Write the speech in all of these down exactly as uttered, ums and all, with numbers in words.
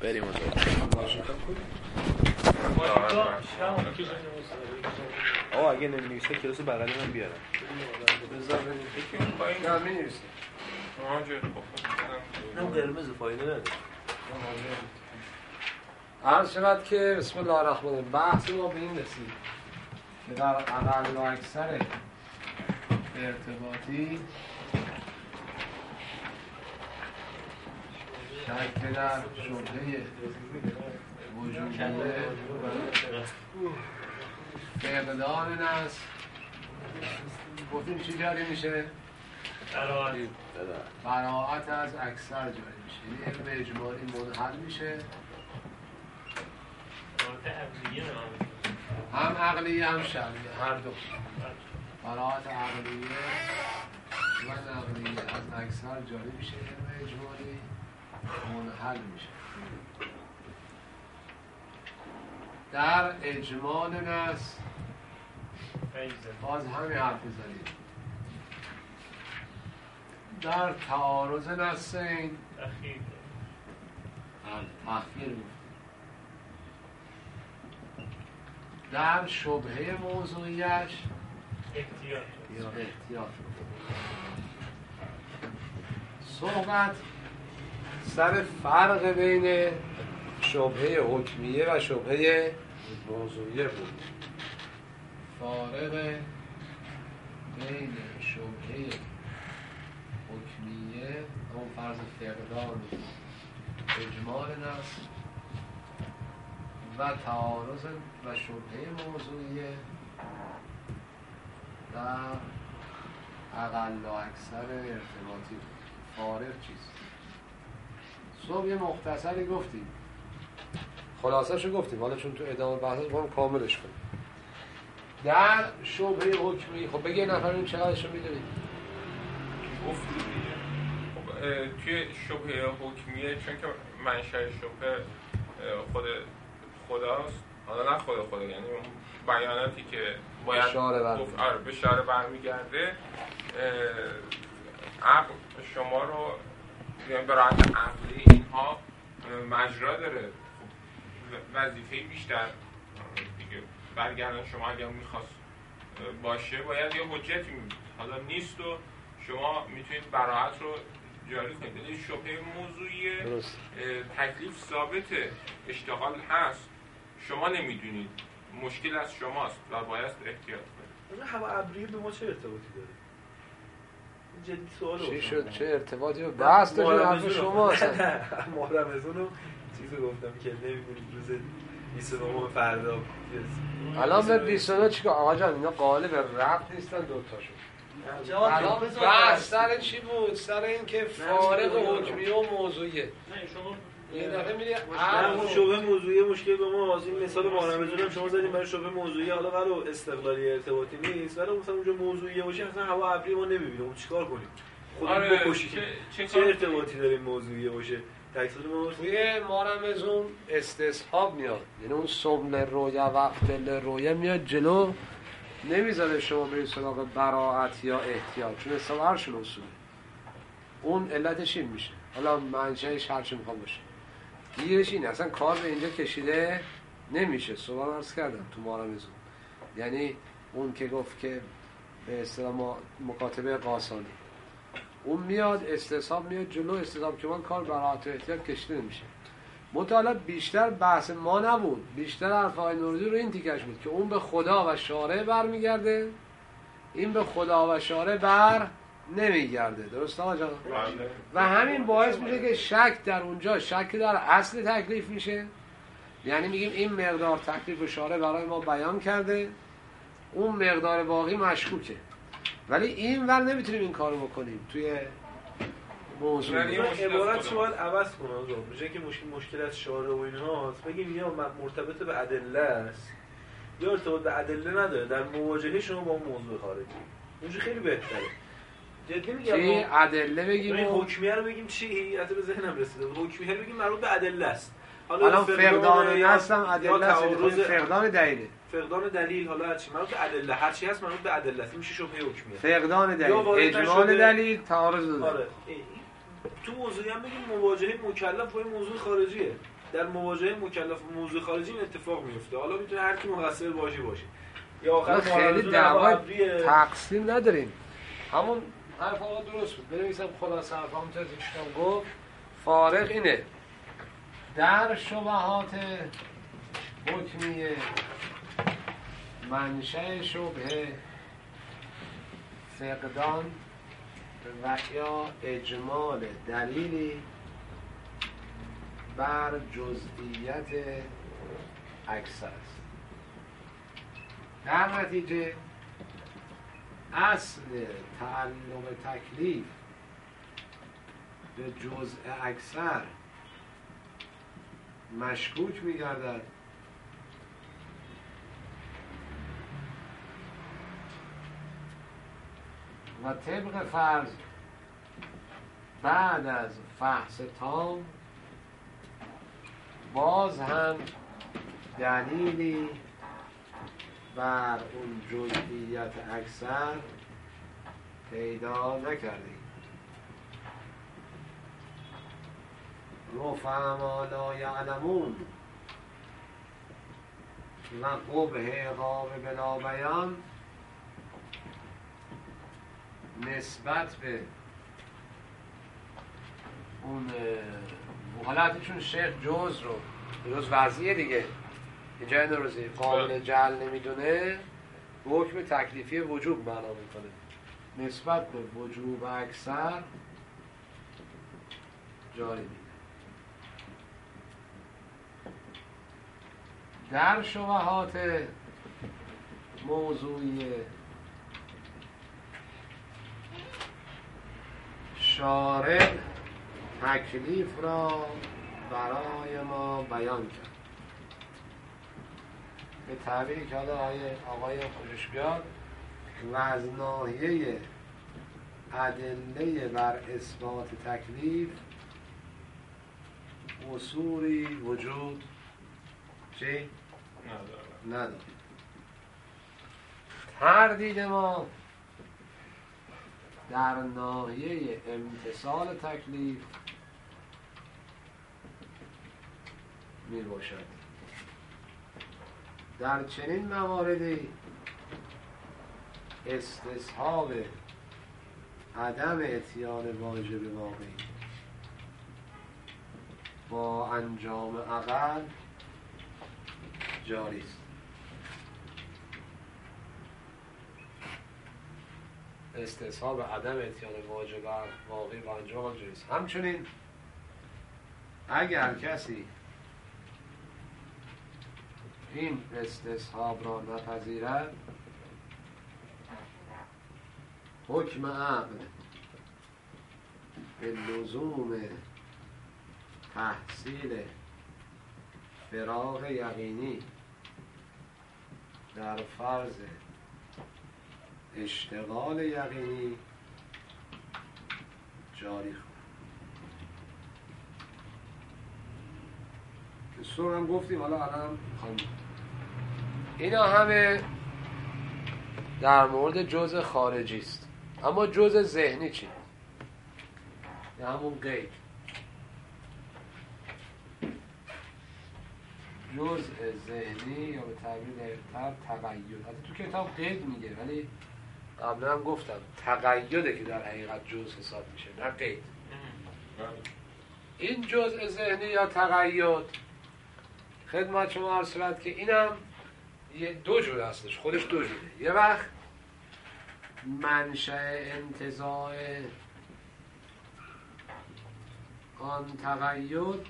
بریم اونجا. آقا اگه نمی‌نویسه کلاس بغلی من بیارم. بذار ببینیم. نه می‌نویسه. آنجا نه قرمز فایده نداره. عرض شود که بسم الله الرحمن الرحیم بحث ما به این رسید که در اقل و اکثر ارتباطی شک در شبهه وجودیه فقدان نص گفتیم چی جاری میشه؟ براعت از اکثر جاری میشه، یعنی علم اجمالی منحل میشه، هم عقلیه هم شرعیه، هر دو براعت عقلیه و نقلیه از اکثر جاری میشه، علم اجمالی منحل میشه. در اجمال نص باز همین حرف زدیم. در تعارض نصین تخییر بود. در شبهه موضوعیش احتیاط صحبت سر فرق بین شبهه حکمیه و شبهه موضوعیه بود. فارق بین شبهه حکمیه همون فرض فقدان اجمال نص و تعارض و شبهه موضوعیه در اقل و اکثر ارتباطی. فارق چیست؟ صبح یه مختصری گفتیم، خلاصه شو گفتیم، حالا چون تو ادامه بحث باید کاملش کنیم. در شبهه حکمی خب بگه نفر این چقدرشو میدونید؟ گفتیم دیگه. خب توی شبهه حکمیه چون که منشأ شبهه خود خداست، حالا نه خود خدا، یعنی اون بیاناتی که باید گفت آره به شارع برمیگرده، عقل شما رو یعنی به راحت عقلی اینها مجرا داره، وظیفه بیشتر دیگه برگردن شما اگر میخواست باشه باید یه حجتی میدید، حالا نیست و شما میتونید براحت رو جاری کنید. یعنی شبهه موضوعی تکلیف ثابته، اشتغال هست، شما نمیدونید، مشکل از شماست و باید احتیاط کنید. هوا ابریه به ما چه ارتباطی داره؟ جدی سوال چی شد؟ چه ارتباطی رو بحث داشته حرف شما اصلا؟ ماه رمضان رو چیزی گفتم که نمیدونید روز بیست و نهم فردا الان به بیست و نه چیکار؟ آقا جان اینا قالب ربط نیستن دوتاشون. الان بحث سر چی بود؟ سر این که فارق حکمیه و موضوعیه. نه شما یه دفعه میگه اون شبهه موضوعی مشکل به ما از این مثال ماه رمضان هم شما زدیم برای شبهه موضوعی، حالا قرار استقلالی ارتباطی نیست، ولی مثلا اونجا موضوعیه باشه اصلا هوا ابری ما نمیبینیم، اون چیکار کنیم؟ خودمون آره بکشیم. چه, چه ارتباطی داره موضوعیه باشه؟ تکلیف ما توی ما رمضان استصحاب میاد، یعنی اون سمل رویا و فل رویا میاد جلو، نمیذاره شما برید سراغ براعت یا احتیاط، چون استوارشون اصوله. اون علتش این میشه، حالا منشأش هر چی میخوام باشه، گیرش این اصلا کار به اینجا کشیده نمیشه. صبح عرض کردم تو ما رمضان، یعنی اون که گفت که به اصطلاح مکاتبه قاسانی، اون میاد استصحاب میاد جلو، استصحاب که من کار براعت و احتیاط کشیده نمیشه. مطالب بیشتر بحث ما نبود، بیشتر حرفای نوروزی رو این تیکش بود که اون به خدا و شارع برمیگرده، این به خدا و شارع بر نمیگرده. درسته آقا جان؟ و همین باعث میشه که شک در اونجا شک در اصل تکلیف میشه، یعنی میگیم این مقدار تکلیف شارع برای ما بیان کرده، اون مقدار باقی مشکوکه، ولی این ور نمیتونیم این کارو بکنیم توی موضوع. عبارت باید عوض کنه آقا، به جای که مشکل مشکل از شارع و اینهاست بگیم یا مرتبط به ادله است یا ارتباط به ادله نداره، در مواجهه شما با موضوع خارجی اونجا خیلی بهتره. جدی میگم چی ادله بگیم؟ این حکمیه رو بگیم چی؟ حتی به ذهنم رسیده حکمیه رو بگیم مربوط به ادله است. حالا فقدان نص هم ادله است، فقدان دلیل فقدان دلیل، حالا هر چی مربوط به ادله، هر چی هست مربوط به ادله است، میشه شبهه حکمیه. فقدان دلیل، اجمال دلیل، تعارض دلیل. آره تو موضوعی هم بگیم مواجهه مکلف با موضوع خارجیه، در مواجهه مکلف با موضوع خارجی این اتفاق میفته. حالا میتونه هر کی مقصر باشه باشه. یا آخر خیلی دعوای تقسیم نداریم. همون حرف آقا درست بود. بنویسم خلاصه حرف همون طرز که گفت فارق اینه در شبهات حکمیه منشأ شبهه فقدان و یا اجمال دلیلی بر جزئیت اکثر است. در نتیجه اصل تعلق تکلیف به جزء اکثر مشکوک می‌گردد و طبق فرض بعد از فحص تام باز هم دلیلی بر اون جزئیت اکثر پیدا نکردیم. رفعما لا یعلمون و قبح قاب بلا بیان نسبت به اون حالتشون شیخ جز رو جز وضعیه دیگه اینجا این روزی قابل جعل نمیدونه حکم تکلیفی وجوب معنا میکنه نسبت به وجوب اکثر جاری میده. در شبهات موضوعی شارع تکلیف را برای ما بیان کرد به تعبیری که حالا آقای خوشش بیاد و از ناحیه ادله بر اثبات تکلیف اصولی وجود چی؟ نداره. تردید ما در ناحیه امتثال تکلیف می باشد. در چنین مواردی استصحاب عدم اتیان واجب واقعی با انجام عقل جاری است. استصحاب عدم اتیان واجب واقعی با انجام عقل جاری است. همچنین اگر کسی این استصحاب را نپذیرد حکم عقل به لزوم تحصیل فراغ یقینی در فرض اشتغال یقینی جاری خواهد. سور هم گفتیم حالا الان خواهیم. اینا همه در مورد جزء خارجی است. اما جزء ذهنی چی؟ یا همون قید. جزء ذهنی یا به تعبیر دقیق‌تر تقید. حتی تو کتاب قید میگه ولی قبلا هم گفتم تقییده که در حقیقت جزء حساب میشه نه قید. این جزء ذهنی یا تقید خدمت شما عرض شود که اینم یه دو جور هستش، خودش دو جوره. یه وقت منشأ انتزاع آن تقید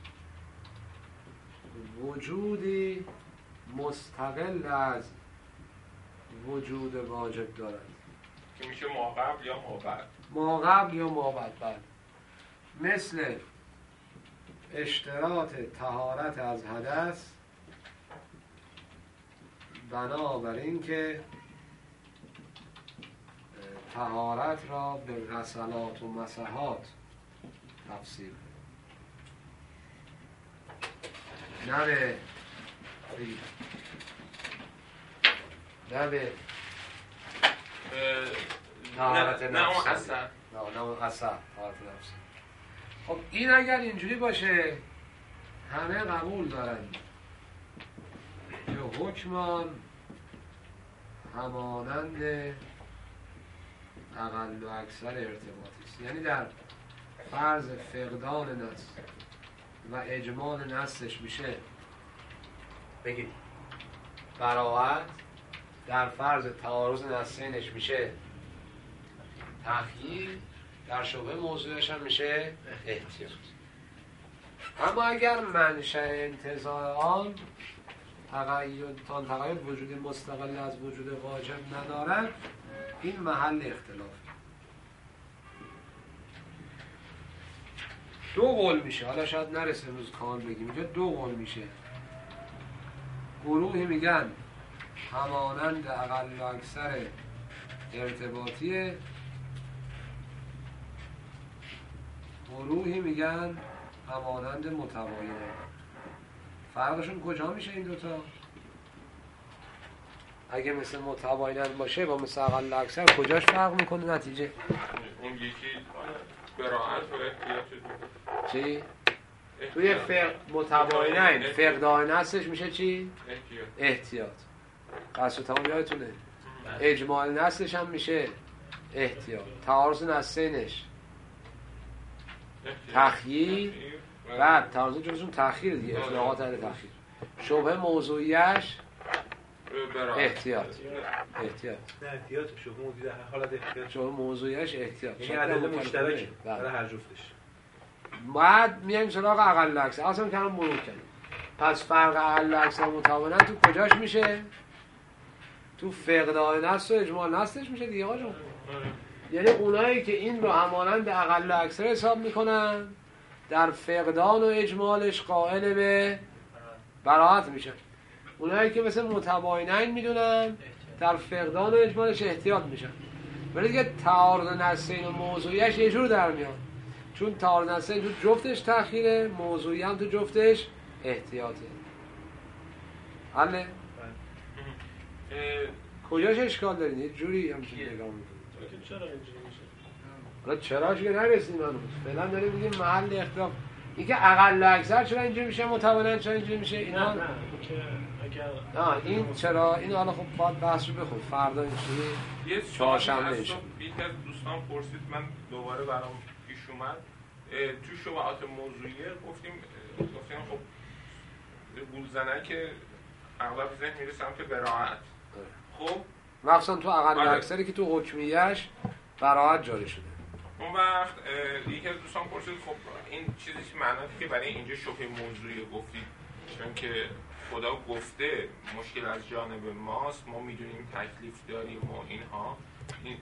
وجودی مستقل از وجود واجب دارد که میشه ما قبل یا ما بعد. ما قبل یا ما بعد. بعد مثل اشتراط طهارت از حدث بنابر این که طهارت را به غسلات و مسحات تفسیر نه به نه به طهارت نه اون اصلا نه نه اون اصلا طهارت نفس. خب این اگر اینجوری باشه همه قبول دارند که حکمان همانند اقل و اکثر ارتباطی است. یعنی در فرض فقدان نص و اجمال نصش میشه بگید براعت، در فرض تعارض نصینش میشه تخییر، در شبه موضوعش هم میشه احتیاط. اما اگر منشأ انتزاع آن تغییر تا تغییر وجود مستقل از وجود واجب ندارد، این محل اختلاف. دو قول میشه، حالا شاید نرسه امروز کامل بگیم، اینجا دو قول میشه. گروهی میگن همانند اقل و اکثر ارتباطیه، گروهی میگن همانند متباینه. فرقشون کجا میشه این دوتا؟ اگه مثل متباینن باشه با مثل اقل و اکثر کجاش فرق میکنه نتیجه؟ اون یکی براعت و احتیاط. چی؟ توی فق... متباینن فقدان هستش میشه چی؟ احتیاط. احتیاط. قصد تمام یادتونه؟ اجمال نسلش هم میشه احتیاط. تعارض نسلینش تخییر، بعد تعارض جزون تخییر دیگه، اطلاقات علی تخییر. شبه موضوعیش احتیاط. احتیاط. نه احتیاط شبه موضوعی در حالت احتیاط. شبه موضوعیش احتیاط. یعنی عدد مشترکه برای هر جفتش. بعد میایم سراغ اقل و اکثر. اصلا که الان مرور کردیم. پس فرق اقل و اکثر متباینن تو کجاش میشه؟ تو فقدان نصل و اجمال نصلش میشه دیگه آقا جون. یعنی اونایی که این رو همانند اقل و اکثر حساب میکنن در فقدان و اجمالش قائل به براعت میشن. اونایی که مثل متباینن میدونن در فقدان و اجمالش احتیاط میشن. ولی دیگه تعارض نصین و موضوعیش یه جور در میاد، چون تعارض نصین تو جفتش تأخیره، موضوعی هم تو جفتش احتیاطه. حله؟ کجاش اشکال دارین؟ یه جوری همچین نگاه میکنید. چرا اینجوری میشه؟ حالا چراش که نرسیم هنوز. فعلا داریم میگیم محل اختلاف. اینکه اقل و اکثر چرا اینجوری میشه، متباینن چرا اینجوری میشه؟ اینا نه نه که اگر نه این چرا این حالا خب باید بحث رو بخون. فردا اینجوری یه چهارشنبه سوالی میشه. یکی از دوستان پرسید، من دوباره برام پیش اومد. تو شبهات موضوعیه گفتیم گفتیم خب گولزنک اغلب ذهن میره سمت براعت. خب مخصوصا تو اقل و آره. اکثری که تو حکمیهش براعت جاری شده. اون وقت یکی از دوستان پرسید خب این چیزی که معنی که برای اینجا شبه موضوعی گفتید، چون که خدا گفته مشکل از جانب ماست، ما میدونیم تکلیف داریم و اینها، این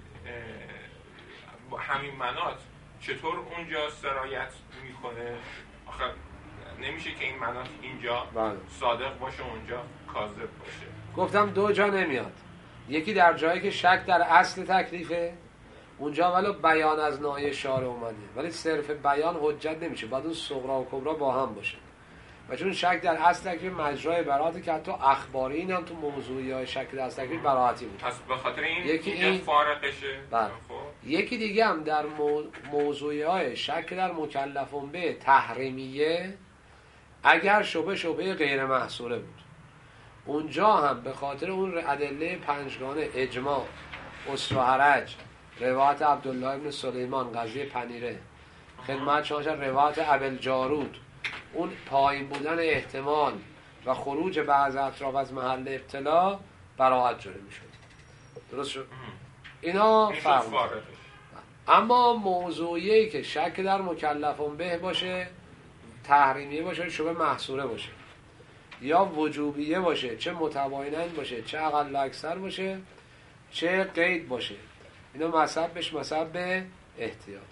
همین منات چطور اونجا سرایت میکنه؟ آخه نمیشه که این منات اینجا بله. صادق باشه اونجا کاذب باشه. گفتم دو جا نمیاد. یکی در جایی که شک در اصل تکلیفه، اونجا ولو بیان از ناحیه شارع اومده، ولی صرف بیان حجت نمیشه، باید اون صغرا و کبرا با هم باشه. و چون شک در اصل تکلیف مجرای براعتی که حتی اخباری این هم تو موضوعی های شک در اصل تکلیف براعتی بود. پس به خاطر این یکی اینجا این فارقشه. بله. خب یکی دیگه هم در مو... موضوعی های شک در مکلفون به تحریمیه، اگر شبه شبه غیر محصوره بود، اونجا هم به خاطر اون ادله پنجگانه اجماع، اسر و حرج، روایت عبدالله ابن سلیمان، قضیه پنیره، خدمت شما روایت ابوالجارود، اون پایین بودن احتمال و خروج بعض اطراف از محل ابتلا براعت جاری میشد. درست شد؟ اینا فرق می‌کنه. اما موضوعی که شک در مکلفون به باشه، تحریمیه باشه، شبه محصوره باشه، یا وجوبیه باشه، چه متباینن باشه، چه اقل و اکثر باشه، چه قید باشه، اینا مذهب بهش مذهب به احتیاط.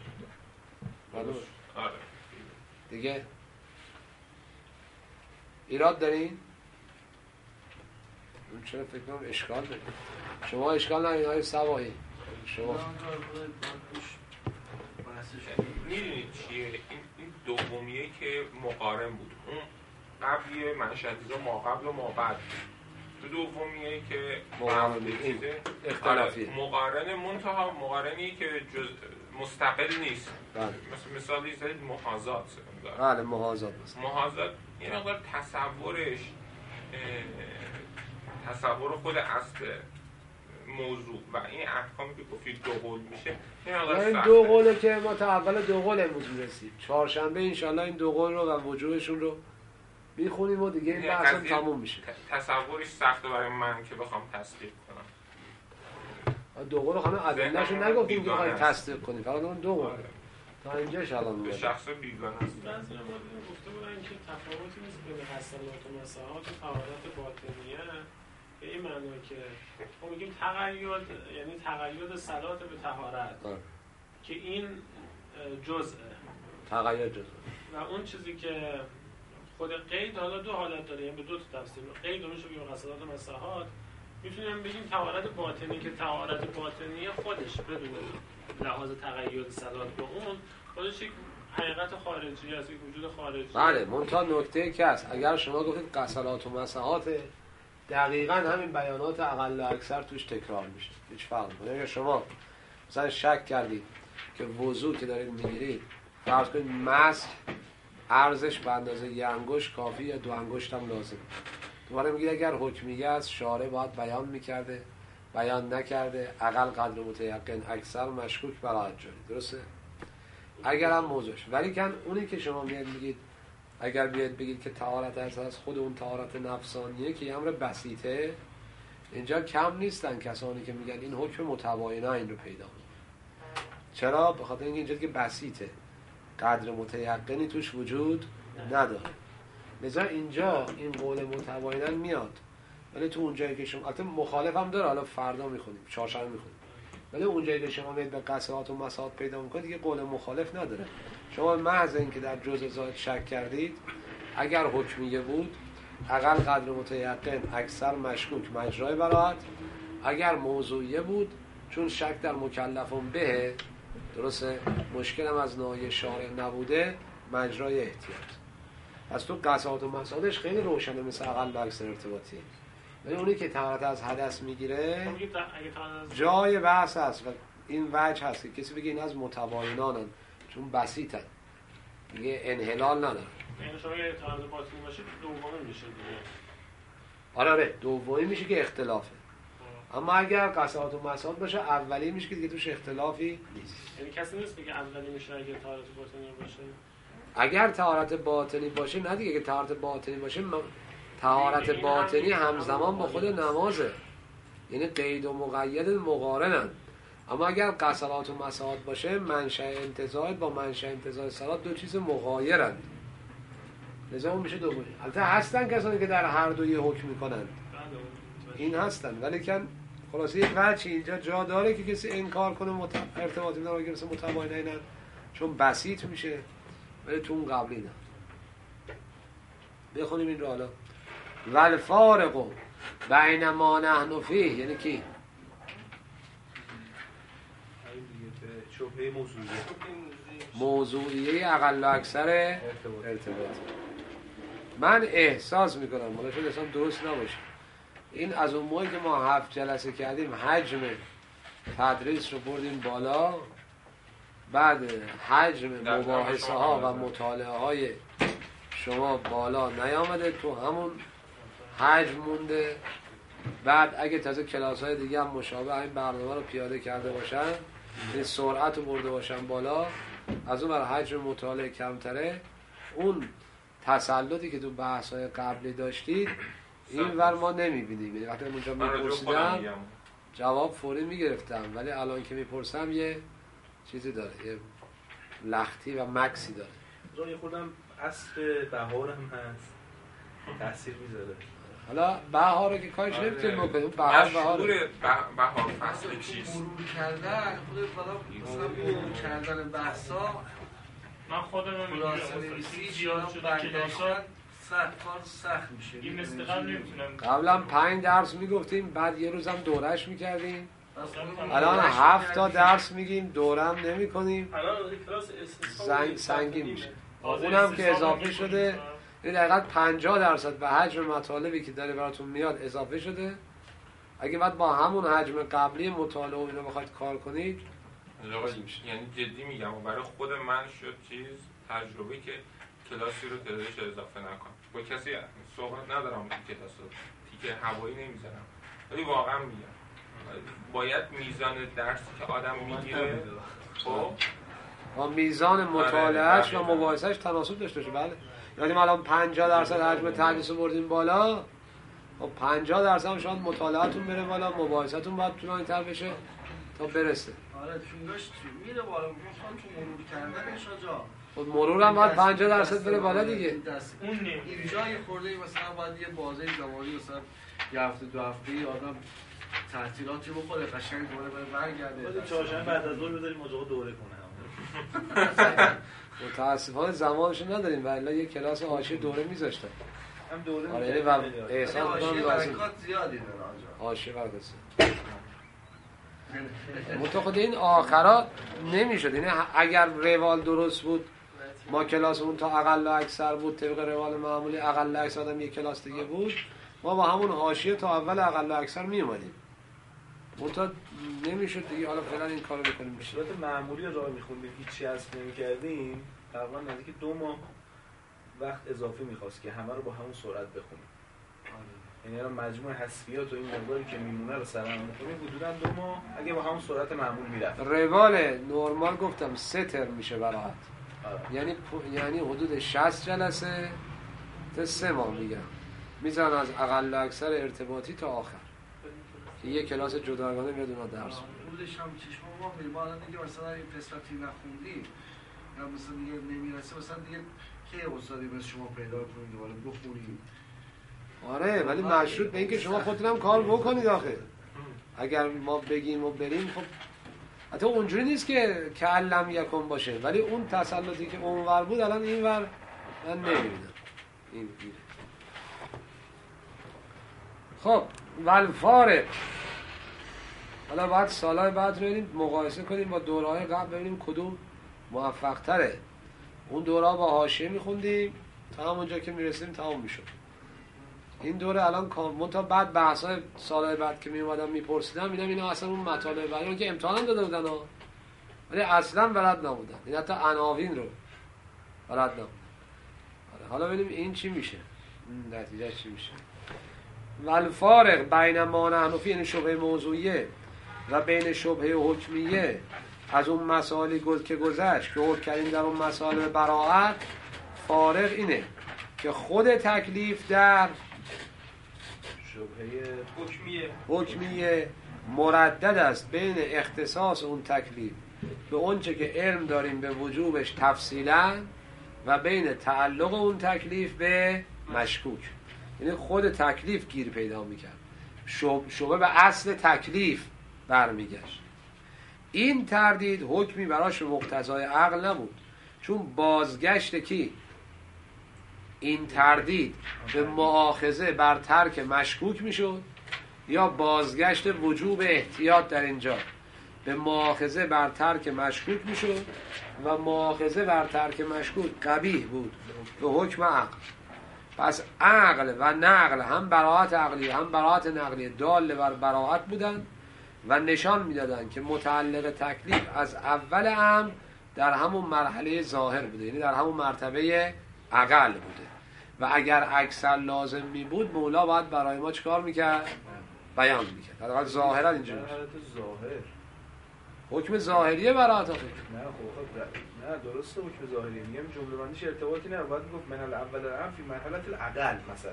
آره. دیگه ایراد دارین؟ اون چرا فکر کنم اشکال دارین؟ شما اشکال ندارین های سواهی؟ شما میدونید چیه؟ این, این دومیه که مقارن بود، اون قبلیه منشأ‌انتزاع ما قبل و ما بعد. تو دومیه که مقارن بود این اختلافیه. مقارن منتها مقارنی که جز مستقل نیست. بله. مثل مثالی زدید محاذات محاذات. بله محاذات مثلا. محاذات یه مقدار تصورش تصور خود اصل موضوع و این احکامی که گفتید دو قول میشه این دو قوله که ما تا اول دو قول امروز میرسیم. چهارشنبه انشالله این دو قول رو و وجوهشون رو میخونیم و دیگه این بحث هم تموم میشه. تصورش سخته برای من که بخوام تصدیق کنم. دو قول خانم ادله‌شو نگفتیم که بخوایم تصدیق کنیم، فقط اون دو قول تا اینجاش الان به شخص بیگانه است. بعضی موارد گفته بودن که تفاوتی نیست بین حسنات و مساحات و طهارت باطنیه، به این معنی که ما میگیم تقید، یعنی تقید صلات به طهارت که این جزءه تقید جزء و اون چیزی که خود قید حالا دو حالت داره، یعنی به دو تا تفسیر. قید رو میشه بگیم حسنات و مساحات، میتونیم بگیم طهارت باطنی که طهارت باطنی خودش بدون لحاظ تقید صلات به اون خودش یک حقیقت خارجی است، یک وجود خارجی. بله، منتها نکته که هست اگر شما گفتید غسلات و مساحات، دقیقاً همین بیانات اقل و اکثر توش تکرار میشه، هیچ فرق نمیکنه. اگر شما مثلا شک کردید که وضو که دارید میگیرید فرض کنید مسح عرضش به اندازه یه انگشت کافی یا دو انگشت هم لازم، دوباره میگید اگر حکمیه است شارع باید بیان میکرده، بیان نکرده، اقل قدر متیقن، اکثر مشکوک براحت جاری، درسته؟ اگر هم موضوعش، ولی کن اونی که شما میاد میگید اگر بیاد بگید که طهارت از خود اون طهارت نفسانیه که امر بسیطه، اینجا کم نیستن کسانی که میگن این حکم متباینه این رو پیدا کنه. چرا؟ به خاطر اینکه اینجا که بسیطه، قدر متیقنی توش وجود نداره، لذا اینجا این قول متباینه میاد. ولی تو اونجایی که شما البته مخالف هم داره، حالا فردا میخونیم، چهارشنبه میخونیم، ولی اونجایی که شما میاد به قصرات و مساحات پیدا میکنید دیگه قول مخالف نداره. شما محض اینکه در جزء زائد شک کردید، اگر حکمیه بود اقل قدر متیقن، اکثر مشکوک، مجرای براحت. اگر موضوعیه بود چون شک در مکلفون به، درسته، مشکل هم از ناحیه شارع نبوده، مجرای احتیاط. پس تو قصرات و مساحاتش خیلی روشنه مثل اقل و اکثر ارتباطیه. ولی اونی که طهارت از حدث میگیره جای بحث هست و این وجه هست که کسی بگه این از متباینانن چون بسیطن، دیگه انحلال نداره. یعنی شما یه طهارت باطنی باشه دومی میشه دیگه. آره آره دومی میشه که اختلافه. اما اگر قصرات و مساحات باشه اولی میشه که دیگه توش اختلافی نیست. یعنی کسی نیست بگه اولی میشه اگه طهارت باطنی باشه. اگر طهارت باطنی باشه نه دیگه، اگه طهارت باطنی باشه طهارت باطنی همزمان با خود نمازه، یعنی قید و مقید مقارنن. اما اگر قصرات و مساحات باشه منشأ انتزاع با منشأ انتزاع صلات دو چیز مغایرند، لذا اون میشه دومی. البته هستن کسانی که در هر دو یه حکم میکنن، این هستن، ولی کن خلاصه یک وجهی اینجا جا داره که کسی انکار کنه مت... ارتباطی نداره که مثل متباینه اینن چون بسیط میشه، ولی تو اون قبلی نه. بخونیم این رو حالا. والفارق بین ما نحن فیه، یعنی کی؟ شبهه موضوعیه موضوعیه اقل و اکثر ارتباط. من احساس میکنم حالا شاید اصلا درست نباشه، این از اون موقعی که ما هفت جلسه کردیم حجم تدریس رو بردیم بالا، بعد حجم مباحثه ها و مطالعه های شما بالا نیامده، تو همون حجم مونده. بعد اگه تازه کلاس های دیگه هم مشابه این برنامه رو پیاده کرده باشن، این سرعت رو برده باشن بالا، از اون برای حجم مطالعه کمتره، اون تسلطی که تو بحث های قبلی داشتید این ور ما نمیبینیم. یعنی وقتی اونجا میپرسیدم جواب فوری میگرفتم، ولی الان که میپرسم یه چیزی داره، یه لختی و مکسی داره. یه خودم عصر بهار هم هست تاثیر میذاره. حالا بهار که کارش نمیتونیم بکنیم، بهار بهار بهار فصل چیست؟ مرور کردن خود بالا مرور کردن بحثا من خودم خلاصه نویسی زیاد شده کلاسا سخت کار سخت میشه. این مثل قبل نمیتونم. قبلا پنج درس میگفتیم، بعد یه روزم دورش میکردیم، الان هفت تا درس میگیم دورم نمی کنیم، زنگ سنگین میشه. اونم که اضافه شده این دقیقا پنجاه درصد به حجم مطالبی که داره براتون میاد اضافه شده. اگه بعد با همون حجم قبلی مطالعه و اینو بخواید کار کنید یعنی جدی میگم و برای خود من شد چیز تجربه که کلاسی رو تعدادش اضافه نکن. با کسی صحبت ندارم تو کلاس رو تیکه هوایی نمیزنم، ولی واقعا میگم باید میزان درسی که آدم میگیره خب با میزان مطالعهش و مباحثهش تناسب داشته باشه. بله یعنی ما الان پنجاه درصد حجم تدریس رو بردیم بالا، خب پنجاه درصد هم شاید مطالعاتون بره بالا، مباحثتون باید طولانی‌تر بشه تا برسه. آره چونگاش میره بالا، میخوام تو مرور کردنش آجا. خب مرور هم باید پنجاه درصد بره بالا دیگه. اون اینجا یه خورده مثلا باید یه بازه زمانی مثلا یه هفته دو هفته آدم تعطیلاتی بخوره قشنگ دوره بره برگرده. چهارشنبه بعد از ظهر بذاریم آقا دوره کنه. متاسفانه زمانش نداریم ولی یه کلاس حاشیه دوره میذاشتن. هم دوره آره و احساس حاشیه برکات زیادی داره آجا. حاشیه برکات. متأخد این آخرات نمیشد. یعنی اگر روال درست بود ما کلاسمون تا اقل و اکثر بود طبق روال معمولی اقل و اکثر آدم یک کلاس دیگه بود، ما با همون حاشیه تا اول اقل و اکثر می اومدیم. منتها نمیشد دیگه. حالا فعلا این کارو بکنیم میشه. صورت معمولی راه میخوندیم هیچی حذف نمی‌کردیم، تقریبا نزدیک دو ماه وقت اضافی می‌خواست که همه رو با همون سرعت بخونیم. یعنی الان مجموع حذفیات و این مقداری که میمونه رو سرهم می‌کنیم حدوداً دو ماه اگه با همون سرعت معمول میرفت. روال نرمال گفتم سه ترم میشه براحت. آره. یعنی یعنی حدود شصت جلسه تا سه ماه میگم میذارن از اقل و اکثر ارتباطی تا آخر که یک کلاس جداگانه میاد اونها درس خودش هم چشم ما میره. ما الان دیگه مثلا این قسمتی نخوندیم یا مثلا دیگه نمیرسه، مثلا دیگه کی استادی مثل شما پیدا کنید دوباره بخونید. آره ولی مشروط به اینکه شما خودتون هم کار بکنید. آخه اگر ما بگیم و بریم خب حتی اونجوری نیست که کلم یکم باشه، ولی اون تسلطی که اونور بود الان اینور من نمیبینم. این گیره. خب والفارق حالا بعد سالهای بعد رو بریم مقایسه کنیم با دوره‌های قبل ببینیم کدوم موفق تره. اون دوره با حاشیه میخوندیم تا همونجا که میرسیم تمام میشد. این دوره الان کامون تا بعد بحث‌های سالهای بعد که میومدم میپرسیدم میدم اینا اصلا اون مطالب بیان که امتحان داده بودن ها ولی اصلا بلد نبودن. این حتی عناوین رو بلد نبودن. حالا ببینیم این چی میشه، این نتیجه چی میشه. والفارق بین ما نحن فی، یعنی شبهه موضوعیه و بین شبهه حکمیه از اون مسائلی که گذشت که حکم کردیم در اون مسائل براءت، فارق اینه که خود تکلیف در شبهه حکمیه حکمیه مردد است بین اختصاص اون تکلیف به اونچه که علم داریم به وجوبش تفصیلا و بین تعلق اون تکلیف به مشکوک. یعنی خود تکلیف گیر پیدا میکرد، شبه به اصل تکلیف برمیگشت. این تردید حکمی براش مقتضای عقل نبود، چون بازگشت کی؟ این تردید به مؤاخذه بر ترک مشکوک میشد یا بازگشت وجوب احتیاط در اینجا به مؤاخذه بر ترک مشکوک میشد و مؤاخذه بر ترک مشکوک قبیح بود به حکم عقل. پس عقل و نقل هم براءت عقلی هم براءت نقلی دال بر براءت بودن و نشان میدادن که متعلق تکلیف از اول امر در همون مرحله ظاهر بوده، یعنی در همون مرتبه عقل بوده و اگر اکثر لازم می بود مولا باید برای ما چکار میکرد؟ بیان میکرد. حداقل ظاهرا اینجوری حالت ظاهر حکم ظاهریه براءت حکم. نه خب نه درسته حکم ظاهری میگم جمله بندیش ارتباطی نداره. باید میگفت من الاول الامر فی مرحله العقل مثلا،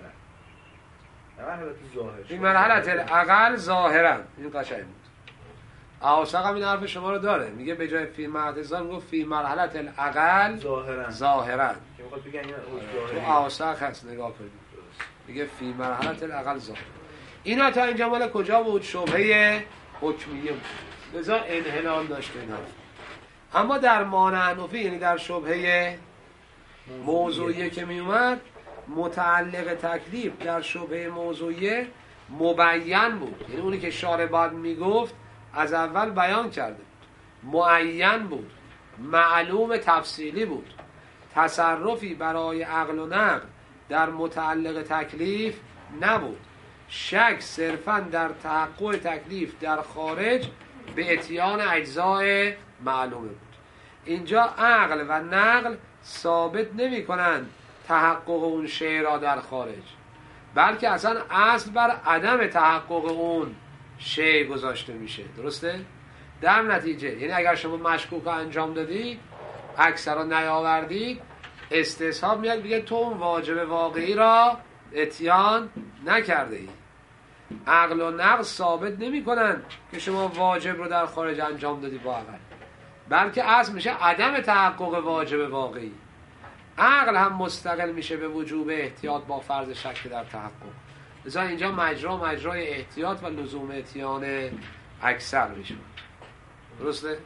نه مرحله ظاهر. فی مرحله العقل ظاهرا این قشنگ بود. اوسق هم این حرف شما رو داره، میگه به جای فی مرحله ظاهر میگه فی مرحله العقل ظاهرا ظاهرا که میخواد بگن این تو اوسق هست. نگاه کنید میگه فی مرحله العقل ظاهر. اینا تا اینجا مال کجا بود؟ شبهه حکمیه بود، لذا انحلال داشت این حرف. اما در مانعنفی یعنی در شبهه موضوعیه که می اومد، متعلق تکلیف در شبهه موضوعیه مبین بود، یعنی اونی که شارع باید میگفت از اول بیان کرده بود، معین بود، معلوم تفصیلی بود. تصرفی برای عقل و نقل در متعلق تکلیف نبود. شک صرفاً در تحقق تکلیف در خارج به اتیان اجزای معلومه بود. اینجا عقل و نقل ثابت نمی کنند تحقق اون شیء را در خارج، بلکه اصلا اصل بر عدم تحقق اون شیء گذاشته میشه. درسته؟ در نتیجه یعنی اگر شما مشکوک انجام دادید، اکثر را نیاوردید، استصحاب میاد بگه تو اون واجب واقعی را اتیان نکرده ای. عقل و نقل ثابت نمی کنن که شما واجب رو در خارج انجام دادی با عقل، بلکه اصل میشه عدم تحقق واجب واقعی. عقل هم مستقل میشه به وجوب احتیاط با فرض شک در تحقق. لذا اینجا مجرا مجرای احتیاط و لزوم اتیان اکثر میشه. درسته؟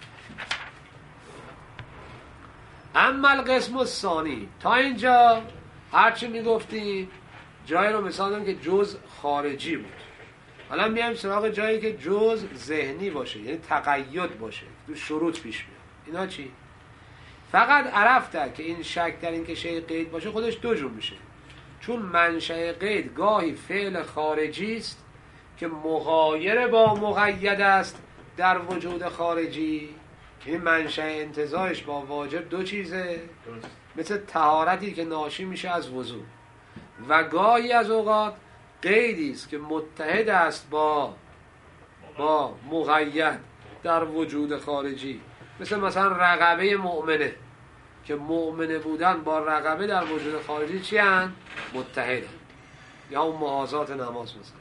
اما القسم الثانی، تا اینجا هرچی میگفتیم جایی رو مثال دارم که جز خارجی بود. حالا میایم سراغ جایی که جز ذهنی باشه، یعنی تقید باشه، تو شروط پیش میاد. اینا چی؟ فقط عرفته که این شک در این که شیء قید باشه خودش دو جور میشه. چون منشأ قید گاهی فعل خارجی است که مغایر با مقید است در وجود خارجی، این منشأ انتزاعش با واجب دو چیزه، مثل طهارتی که ناشی میشه از وضو، و گاهی از اوقات قیدی است که متحد است با با مقید در وجود خارجی، مثل مثلا رقبه مؤمنه که مؤمنه بودن با رقبه در وجود خارجی چی هن؟ متحد هن. یا اون معاذات نماز مثلا.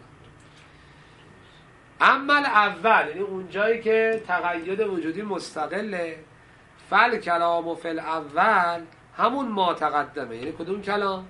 اما اول یعنی اون جایی که تقید وجودی مستقله، فل کلام و فل اول همون ما تقدمه. یعنی کدوم کلام؟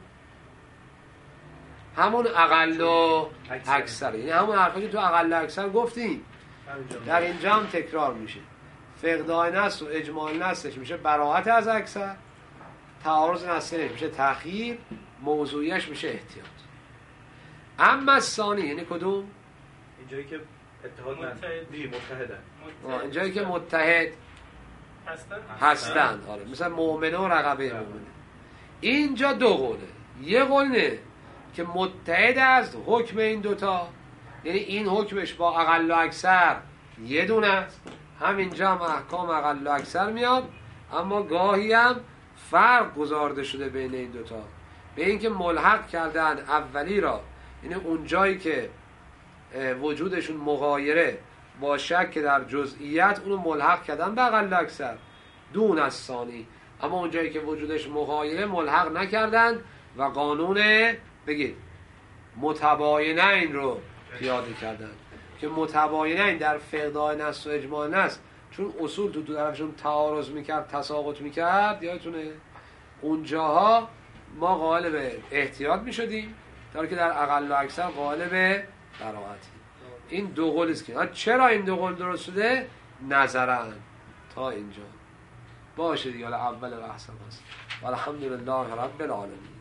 همون اقل و اکثر، یعنی همون حرفی که تو اقل و اکثر گفتیم در اینجا هم تکرار میشه. فقدان نص و اجماع نصش میشه براحت از اکثر، تعارض نصش میشه تأخیر، موضوعیش میشه احتیاط. اما ثانی یعنی کدوم؟ اینجایی که اتحاد نداری متحدن، اینجایی که متحد هستن هستن. آره، مثلا مؤمنه و رقبه مؤمنه. اینجا دو قوله. یه قول نه که متحد است حکم این دوتا، یعنی این حکمش با اقل و اکثر یه دونه است، همینجا هم احکام اقل و اکثر میاد، اما گاهی هم فرق گذارده شده بین این دوتا، به اینکه ملحق کردن اولی را، یعنی اون جایی که وجودشون مغایره با شک در جزئیات، اونو ملحق کردن به اقل و اکثر دون از ثانی، اما اون جایی که وجودش مغایره ملحق نکردن و قانون بگید متباینین رو پیاده کردن که متباینین در فقدان نص و اجماع نص چون اصول تو دو طرفشون تعارض میکرد تساقط میکرد، یادتونه اونجاها ما قائل به احتیاط میشدیم، در که در اقل و اکثر قائل به براحتی. این دو قول است که چرا این دو قول درست شده نظرن تا اینجا باشه دیگه. حالا اول بحث هست. الحمدلله رب العالمین.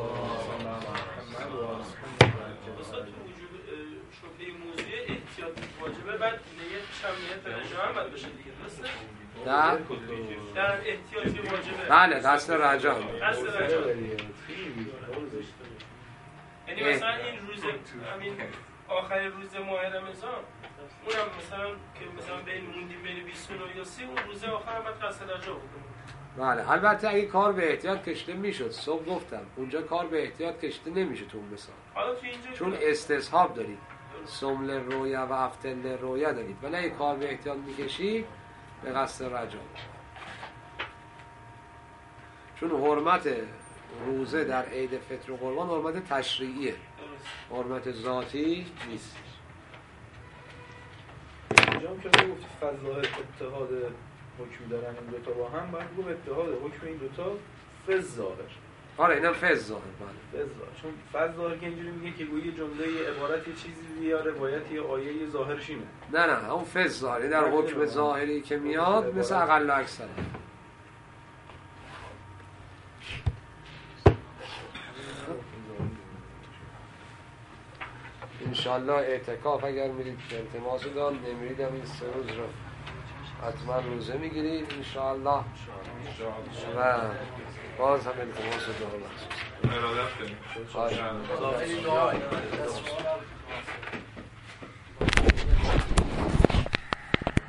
استاد تو وجود شبهه موضوع احتیاط واجبه، بعد نیتش هم نیت رجاء هم باید بشه دیگه، درسته؟ در در احتیاط واجبه بله قصد رجاء. قصد رجاء یعنی مثلا این روز همین آخرین روز ماه رمضان اونم مثلا که مثلا بین موندیم بین بیست و نه یا سی، اون روز آخر هم باید قصد رجاء بکنیم. بله البته اگه کار به احتیاط کشته میشد، صبح گفتم اونجا کار به احتیاط کشته نمیشه تو اون مثال، حالا تو اینجا چون استصحاب دارید، سمل رویا و افتل رویا دارید، ولی اگه کار به احتیاط میکشی به قصد رجاء، چون حرمت روزه در عید فطر و قربان حرمت تشریعیه، حرمت ذاتی نیست. اینجا هم که گفت فضائل اتحاد حکم دارن این دوتا با هم، باید گفت اتحاد حکم این دوتا فز ظاهر. آره اینم فز ظاهر. بله فز ظاهر، چون فز ظاهر که اینجوری میگه که گویی جمله عبارت یه چیزی یا روایت یا آیه ظاهرش اینه. نه نه اون فز ظاهری در حکم ظاهری که میاد مثل اقل و اکثر. انشالله اعتکاف اگر میرید که التماس دارم، نمیرید هم این سه روز رو حتما روزه میگیرید انشالله و باز هم التماس دارم. ارادت داریم.